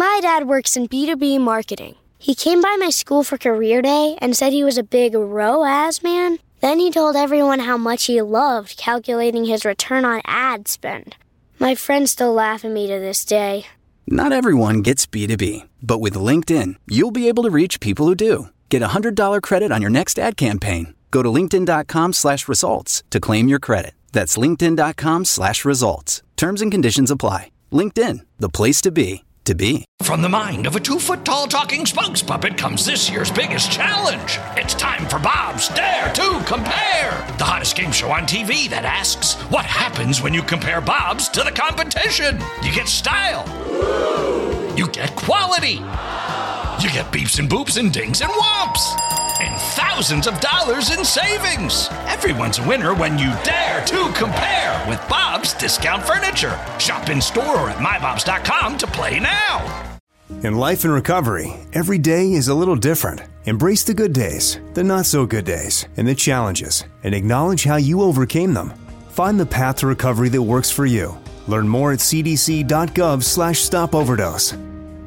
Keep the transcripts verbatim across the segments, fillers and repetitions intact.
My dad works in B two B marketing. He came by my school for career day and said he was a big R O A S man. Then he told everyone how much he loved calculating his return on ad spend. My friends still laugh at me to this day. Not everyone gets B two B, but with LinkedIn, you'll be able to reach people who do. Get a one hundred dollars credit on your next ad campaign. Go to linkedin.com slash results to claim your credit. That's linkedin.com slash results. Terms and conditions apply. LinkedIn, the place to be, to be. From the mind of a two-foot-tall talking spokes puppet comes this year's biggest challenge. It's time for Bob's Dare to Compare, the hottest game show on T V that asks, what happens when you compare Bob's to the competition? You get style. You get quality. You get beeps and boops and dings and whomps. And thousands of dollars in savings. Everyone's a winner when you dare to compare with Bob's Discount Furniture. Shop in store or at my bobs dot com to play now. In life and recovery, every day is a little different. Embrace the good days, the not so good days, and the challenges, and acknowledge how you overcame them. Find the path to recovery that works for you. Learn more at c d c dot gov slash stop overdose.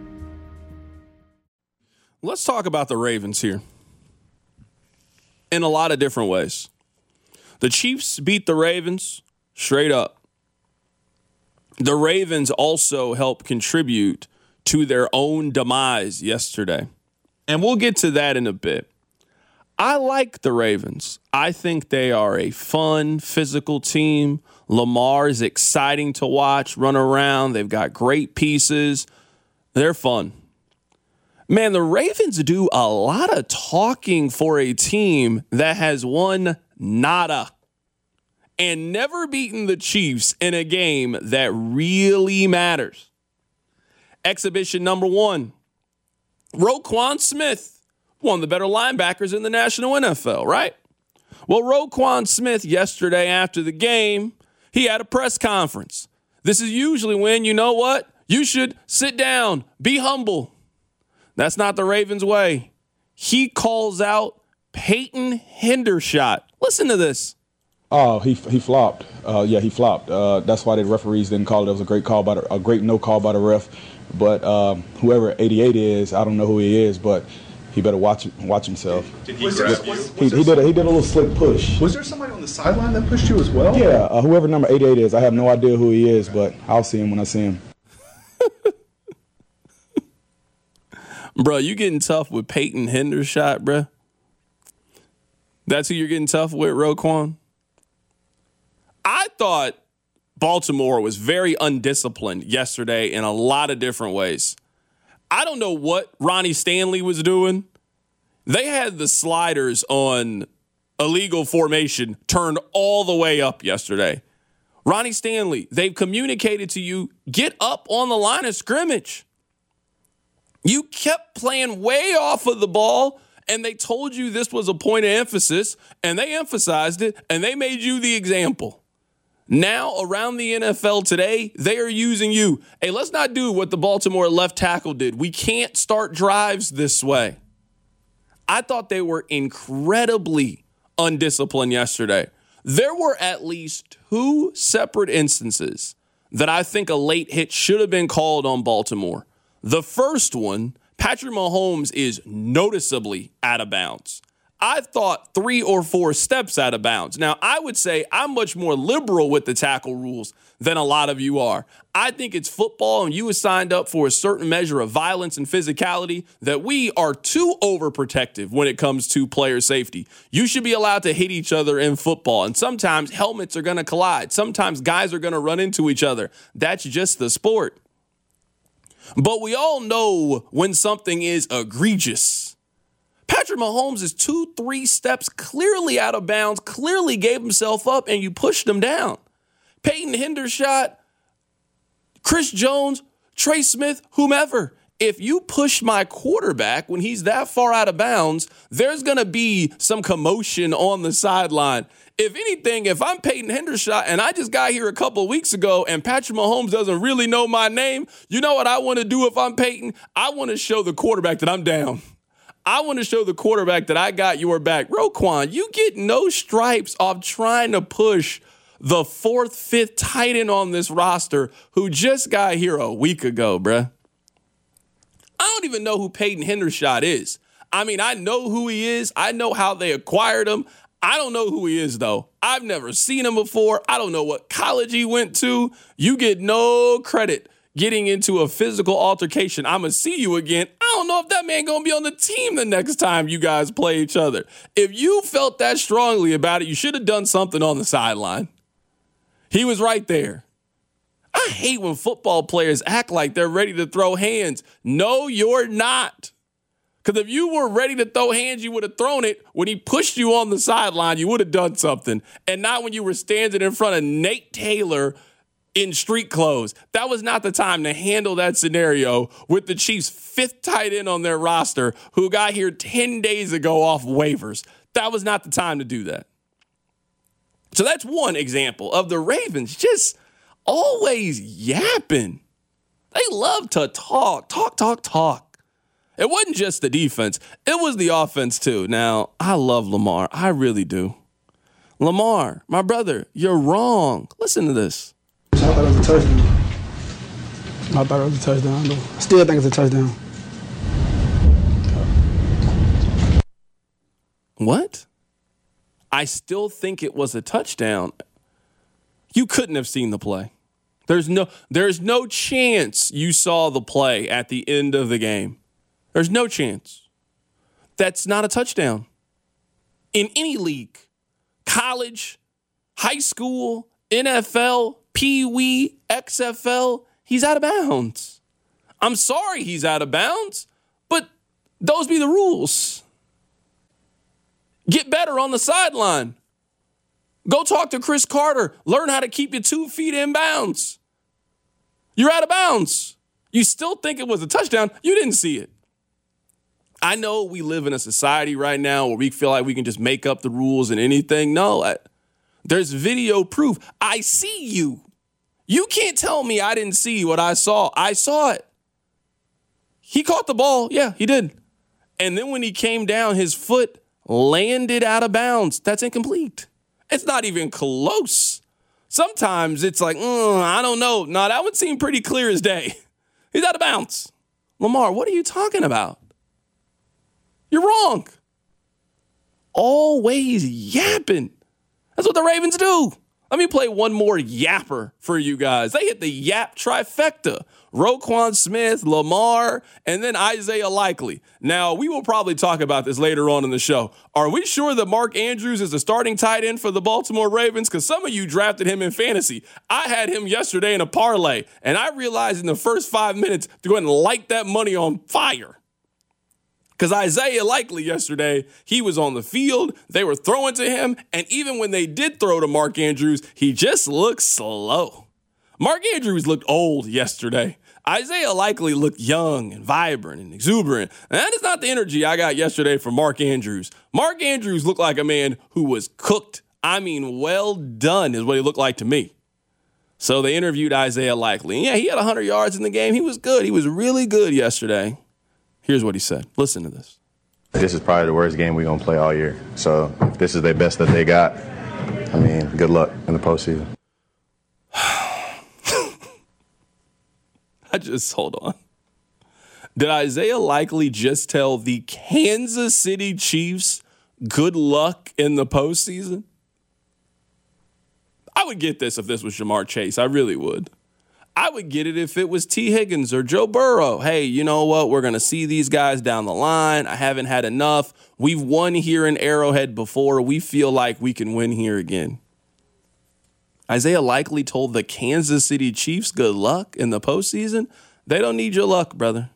Let's talk about the Ravens here in a lot of different ways. The Chiefs beat the Ravens straight up. The Ravens also helped contribute to their own demise yesterday. And we'll get to that in a bit. I like the Ravens. I think they are a fun, physical team. Lamar is exciting to watch, run around. They've got great pieces. They're fun. Man, the Ravens do a lot of talking for a team that has won nada and never beaten the Chiefs in a game that really matters. Exhibition number one, Roquan Smith, one of the better linebackers in the National N F L, right? Well, Roquan Smith yesterday after the game, he had a press conference. This is usually when, you know what, you should sit down, be humble. That's not the Ravens' way. He calls out Peyton Hendershot. Listen to this. Oh, he he flopped. Uh, yeah, he flopped. Uh, that's why the referees didn't call it. It was a great call by the, a great no call by the ref. But um, whoever eighty-eight is, I don't know who he is, but he better watch watch himself. Did he, was there, was, was he, he did a, he did a little slick push. Was there somebody on the sideline that pushed you as well? Yeah, uh, whoever number eighty-eight is, I have no idea who he is, but I'll see him when I see him. Bro, you getting tough with Peyton Hendershot, bro? That's who you're getting tough with, Roquan? I thought Baltimore was very undisciplined yesterday in a lot of different ways. I don't know what Ronnie Stanley was doing. They had the sliders on illegal formation turned all the way up yesterday. Ronnie Stanley, they've communicated to you, get up on the line of scrimmage. You kept playing way off of the ball, and they told you this was a point of emphasis, and they emphasized it, and they made you the example. Now, around the N F L today, they are using you. Hey, let's not do what the Baltimore left tackle did. We can't start drives this way. I thought they were incredibly undisciplined yesterday. There were at least two separate instances that I think a late hit should have been called on Baltimore. The first one, Patrick Mahomes is noticeably out of bounds. I thought three or four steps out of bounds. Now, I would say I'm much more liberal with the tackle rules than a lot of you are. I think it's football, and you were signed up for a certain measure of violence and physicality that we are too overprotective when it comes to player safety. You should be allowed to hit each other in football, and sometimes helmets are going to collide. Sometimes guys are going to run into each other. That's just the sport. But we all know when something is egregious. Patrick Mahomes is two, three steps clearly out of bounds, clearly gave himself up, and you pushed him down. Peyton Hendershot, Chris Jones, Trey Smith, whomever. If you push my quarterback when he's that far out of bounds, there's going to be some commotion on the sideline. If anything, if I'm Peyton Hendershot and I just got here a couple of weeks ago and Patrick Mahomes doesn't really know my name, you know what I want to do if I'm Peyton? I want to show the quarterback that I'm down. I want to show the quarterback that I got your back. Roquan, you get no stripes off trying to push the fourth, fifth tight end on this roster who just got here a week ago, bruh. even know who Peyton Hendershot is. I mean, I know who he is. I know how they acquired him. I don't know who he is, though. I've never seen him before. I don't know what college he went to. You get no credit getting into a physical altercation. I'm going to see you again. I don't know if that man going to be on the team the next time you guys play each other. If you felt that strongly about it, you should have done something on the sideline. He was right there. I hate when football players act like they're ready to throw hands. No, you're not. Because if you were ready to throw hands, you would have thrown it when he pushed you on the sideline. You would have done something. And not when you were standing in front of Nate Taylor in street clothes. That was not the time to handle that scenario with the Chiefs' fifth tight end on their roster who got here ten days ago off waivers. That was not the time to do that. So that's one example of the Ravens just always yapping. They love to talk, talk, talk, talk. It wasn't just the defense. It was the offense, too. Now, I love Lamar. I really do. Lamar, my brother, you're wrong. Listen to this. I thought it was a touchdown. I thought it was a touchdown. I still think it's a touchdown. What? I still think it was a touchdown. You couldn't have seen the play. There's no, there's no chance you saw the play at the end of the game. There's no chance. That's not a touchdown. In any league, college, high school, N F L, Pee Wee, X F L, he's out of bounds. I'm sorry he's out of bounds, but those be the rules. Get better on the sideline. Go talk to Chris Carter. Learn how to keep your two feet in bounds. You're out of bounds. You still think it was a touchdown. You didn't see it. I know we live in a society right now where we feel like we can just make up the rules and anything. No, I, there's video proof. I see you. You can't tell me I didn't see what I saw. I saw it. He caught the ball. Yeah, he did. And then when he came down, his foot landed out of bounds. That's incomplete. It's not even close. Sometimes it's like, mm, I don't know. No, that would seem pretty clear as day. He's out of bounds. Lamar, what are you talking about? You're wrong. Always yapping. That's what the Ravens do. Let me play one more yapper for you guys. They hit the yap trifecta. Roquan Smith, Lamar, and then Isaiah Likely. Now, we will probably talk about this later on in the show. Are we sure that Mark Andrews is the starting tight end for the Baltimore Ravens? Because some of you drafted him in fantasy. I had him yesterday in a parlay, and I realized in the first five minutes to go ahead and light that money on fire. Because Isaiah Likely yesterday, he was on the field, they were throwing to him, and even when they did throw to Mark Andrews, he just looked slow. Mark Andrews looked old yesterday. Isaiah Likely looked young and vibrant and exuberant. And that is not the energy I got yesterday from Mark Andrews. Mark Andrews looked like a man who was cooked. I mean, well done is what he looked like to me. So they interviewed Isaiah Likely. And yeah, he had one hundred yards in the game. He was good. He was really good yesterday. Here's what he said. Listen to this. This is probably the worst game we're going to play all year. So if this is their best that they got, I mean, good luck in the postseason. I just, hold on. Did Isaiah Likely just tell the Kansas City Chiefs good luck in the postseason? I would get this if this was Jamar Chase. I really would. I would get it if it was T. Higgins or Joe Burrow. Hey, you know what? We're going to see these guys down the line. I haven't had enough. We've won here in Arrowhead before. We feel like we can win here again. Isaiah Likely told the Kansas City Chiefs good luck in the postseason. They don't need your luck, brother.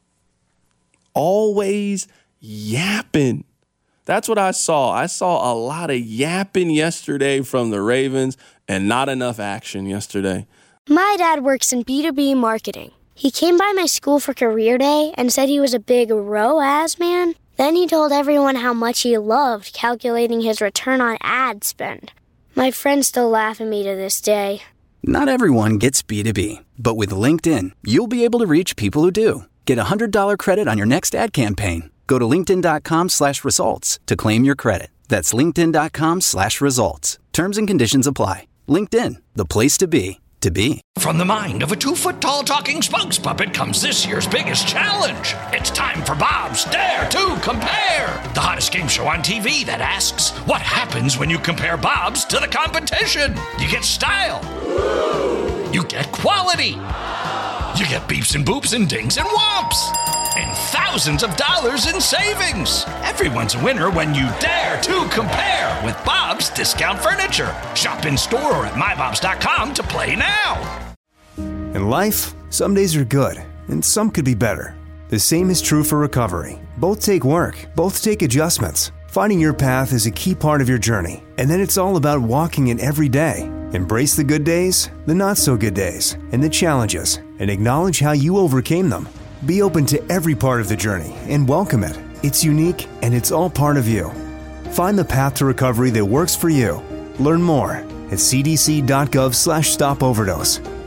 Always yapping. That's what I saw. I saw a lot of yapping yesterday from the Ravens and not enough action yesterday. My dad works in B two B marketing. He came by my school for career day and said he was a big R O A S man. Then he told everyone how much he loved calculating his return on ad spend. My friends still laugh at me to this day. Not everyone gets B two B, but with LinkedIn, you'll be able to reach people who do. Get a one hundred dollars credit on your next ad campaign. Go to linkedin.com slash results to claim your credit. That's linkedin.com slash results. Terms and conditions apply. LinkedIn, the place to be, to be. From the mind of a two-foot-tall talking spokes puppet comes this year's biggest challenge. It's time for Bob's Dare to Compare, the hottest game show on T V that asks, what happens when you compare Bob's to the competition? You get style. You get quality. You get beeps and boops and dings and whomps. And thousands of dollars in savings. Everyone's a winner when you dare to compare with Bob's Discount Furniture. Shop in store or at my bobs dot com to play now. In life, some days are good, and some could be better. The same is true for recovery. Both take work, both take adjustments. Finding your path is a key part of your journey, and then it's all about walking it every day. Embrace the good days, the not-so-good days, and the challenges, and acknowledge how you overcame them. Be open to every part of the journey and welcome it. It's unique, and it's all part of you. Find the path to recovery that works for you. Learn more at c d c dot gov slash stop overdose.